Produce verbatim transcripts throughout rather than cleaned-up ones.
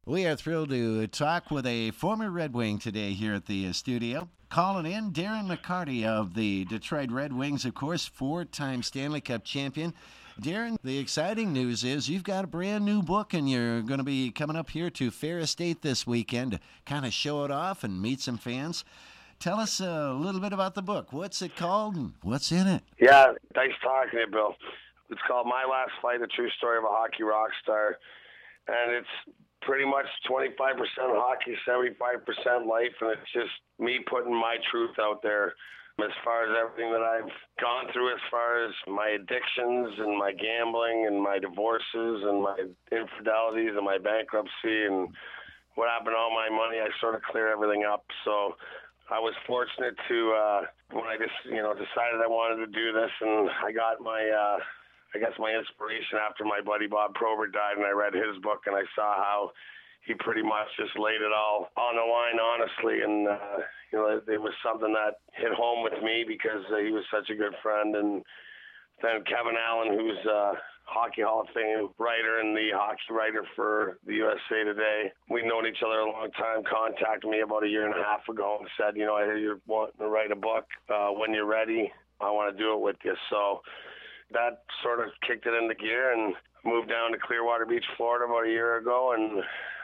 We are thrilled to talk with a former Red Wing today here at the uh, studio. Calling in, Darren McCarty of the Detroit Red Wings, of course, four-time Stanley Cup champion. Darren, the exciting news is you've got a brand new book, and you're going to be coming up here to Ferris State this weekend to kind of show it off and meet some fans. Tell us a little bit about the book. What's it called and what's in it? Yeah, thanks for talking to you, Bill. It's called My Last Fight, A True Story of a Hockey Rock Star. And it's pretty much twenty-five percent hockey, seventy-five percent life, and it's just me putting my truth out there as far as everything that I've gone through, as far as my addictions and my gambling and my divorces and my infidelities and my bankruptcy and what happened to all my money. I sort of clear everything up. So I was fortunate to, uh, when I just, you know, decided I wanted to do this, and I got my, uh, I guess my inspiration after my buddy Bob Probert died, and I read his book, and I saw how he pretty much just laid it all on the line, honestly, and, uh, you know, it, it was something that hit home with me because uh, he was such a good friend. And then Kevin Allen, who's a Hockey Hall of Fame writer and the hockey writer for the U S A Today, we've known each other a long time, contacted me about a year and a half ago and said, you know, I hear you're wanting to write a book. Uh, when you're ready, I want to do it with you. So that sort of kicked it into gear, and moved down to Clearwater Beach, Florida about a year ago, and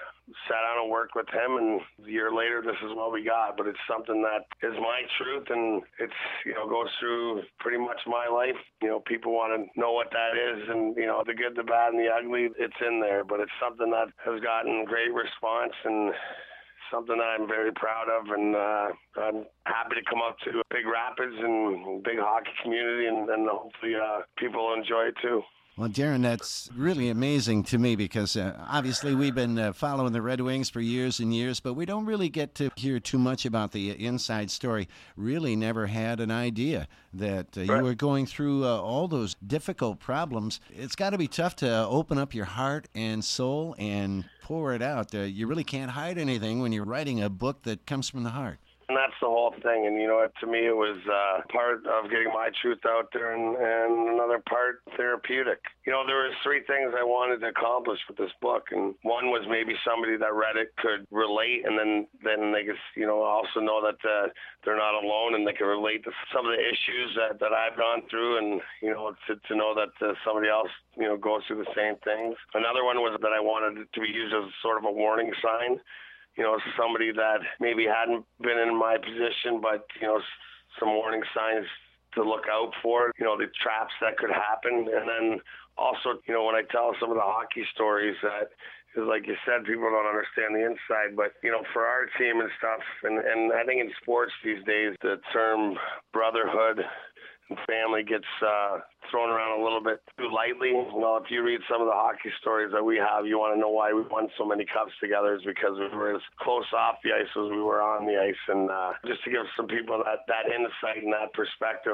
sat down and worked with him, and a year later this is what we got. But it's something that is my truth, and it's, you know, goes through pretty much my life. You know, people want to know what that is, and, you know, the good, the bad, and the ugly, it's in there. But it's something that has gotten great response, and something that I'm very proud of, and uh, I'm happy to come up to Big Rapids and big hockey community, and, and hopefully uh, people will enjoy it too. Well, Darren, that's really amazing to me because uh, obviously we've been uh, following the Red Wings for years and years, but we don't really get to hear too much about the inside story. Really never had an idea that uh, Right. you were going through uh, all those difficult problems. It's got to be tough to open up your heart and soul and pour it out. Uh, you really can't hide anything when you're writing a book that comes from the heart. And that's the whole thing. And, you know, to me, it was uh, part of getting my truth out there, and, and another part therapeutic. You know, there was three things I wanted to accomplish with this book. And one was maybe somebody that read it could relate, and then, then they could, you know, also know that uh, they're not alone, and they can relate to some of the issues that, that I've gone through, and, you know, to, to know that uh, somebody else, you know, goes through the same things. Another one was that I wanted it to be used as sort of a warning sign. You know, somebody that maybe hadn't been in my position, but, you know, some warning signs to look out for, you know, the traps that could happen. And then also, you know, when I tell some of the hockey stories that, is like you said, people don't understand the inside, but, you know, for our team and stuff, and, and I think in sports these days, the term brotherhood and family gets uh, thrown around a little bit too lightly. Well, if you read some of the hockey stories that we have, you want to know why we won so many cups together is because we were as close off the ice as we were on the ice. And uh, just to give some people that, that insight and that perspective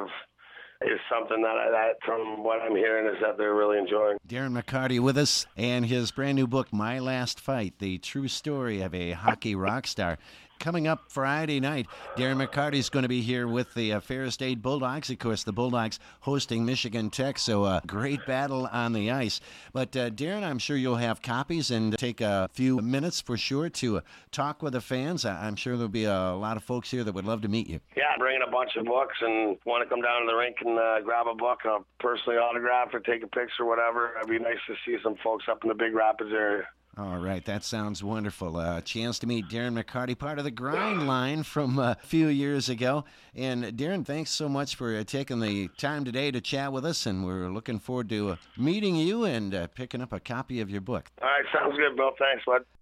is something that, I, that, from what I'm hearing, is that they're really enjoying. Darren McCarty with us, and his brand new book, My Last Fight, the true story of a hockey rock star. Coming up Friday night, Darren McCarty is going to be here with the uh, Ferris State Bulldogs. Of course, the Bulldogs hosting Michigan Tech, so a great battle on the ice. But, uh, Darren, I'm sure you'll have copies and take a few minutes for sure to uh, talk with the fans. I'm sure there'll be a lot of folks here that would love to meet you. Yeah, bringing a bunch of books, and want to come down to the rink and uh, grab a book and I'll personally autograph or take a picture, whatever. It'd be nice to see some folks up in the Big Rapids area. All right, that sounds wonderful. A uh, chance to meet Darren McCarty, part of the Grind line from uh, a few years ago. And Darren, thanks so much for uh, taking the time today to chat with us, and we're looking forward to uh, meeting you and uh, picking up a copy of your book. All right, sounds good, Bill. Thanks, bud.